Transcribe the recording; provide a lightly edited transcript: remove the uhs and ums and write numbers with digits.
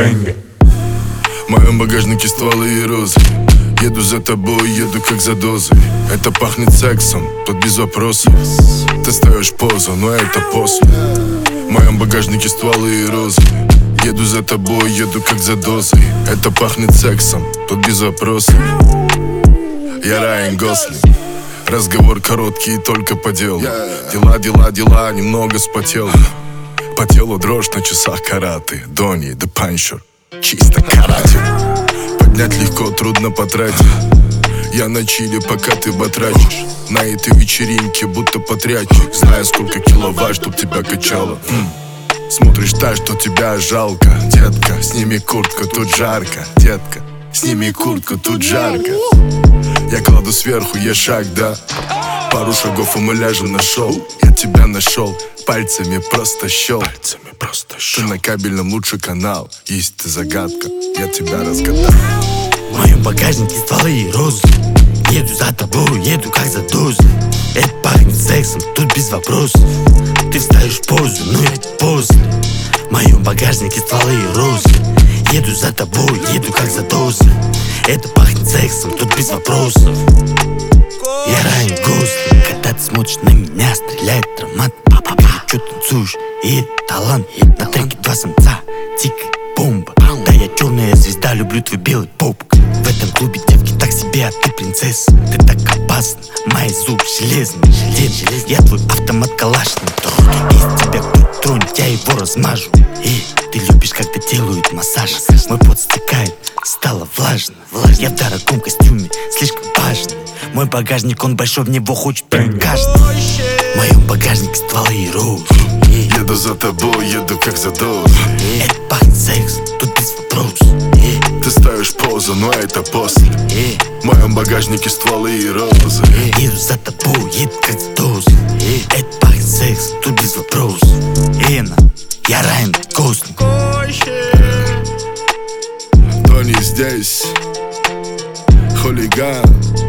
бэнга. В моем багажнике стволы и розы. Еду за тобой, еду как за дозой. Это пахнет сексом, тут без вопросов. Ты ставишь позу, но это после. В моем багажнике стволы и розы. Еду за тобой, еду как за дозой. Это пахнет сексом, тут без вопросов. Я Райан Гослинг. Разговор короткий и только по делу. Дела, дела, дела, немного спотел. По телу дрожь, на часах караты. Донни, The Puncher, чисто карате. Поднять легко, трудно потратить. Я на чиле, пока ты батрачишь. На этой вечеринке будто подрядчик. Знаю, сколько киловатт, чтоб тебя качало. Смотришь так, что тебя жалко. Детка, сними куртку, тут жарко. Детка, сними куртку, тут жарко. Я кладу сверху, я шаг, да. Пару шагов, и мы ляжем на шоу. Я тебя нашел, пальцами просто щел. Ты на кабельном лучший канал. Есть ты загадка, я тебя разгадал. В моем багажнике стволы и розы. Еду за тобой, еду как за дозой. Это пахнет сексом, тут без вопросов. Ты вставишь позу, но это после. В моем багажнике стволы и розы. Еду за тобой, еду как за дозой. Это пахнет сексом, тут без вопросов. Я Райан Гослинг. Когда ты смотришь на меня, стреляет аромат. Чё танцуешь, и это талант. На треке два самца, тикает бомба. Да, я черная звезда, люблю твой белый попук. В этом клубе девки так себе, а ты принцесса. Ты так опасна, мои зубы железные. Я твой автомат калашный. Если тебя кто-то тронет, я его размажу. И ты любишь, когда делают массаж. Мой пот стекает, стало влажно. Я в дорогом костюме, слишком важный. Мой багажник, он большой, в него хочет прям каждый. В моем багажнике стволы и розы. Еду за тобой, еду как за дозой. Это пахнет сексом, тут без вопросов. Ты ставишь позу, но это после. В моем багажнике стволы и розы. Еду за тобой, еду как за дозой. Это пахнет сексом, тут без вопросов. Я Райан Гослинг. Тони здесь, хулиган.